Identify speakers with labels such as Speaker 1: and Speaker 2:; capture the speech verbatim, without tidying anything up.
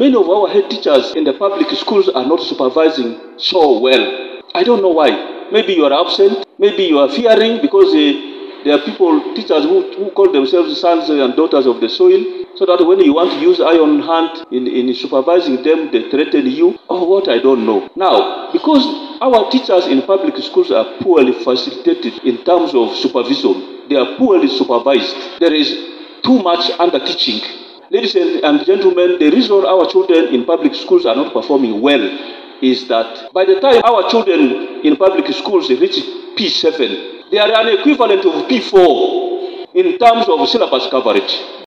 Speaker 1: many of our head teachers in the public schools are not supervising so well. I don't know why. Maybe you are absent, maybe you are fearing because uh, there are people, teachers who, who call themselves sons and daughters of the soil, so that when you want to use iron hand in, in supervising them, they threaten you, or what, I don't know. Now, because our teachers in public schools are poorly facilitated in terms of supervision, they are poorly supervised, there is too much under-teaching. Ladies and gentlemen, the reason our children in public schools are not performing well is that by the time our children in public schools reach P seven, they are an equivalent of P four in terms of syllabus coverage.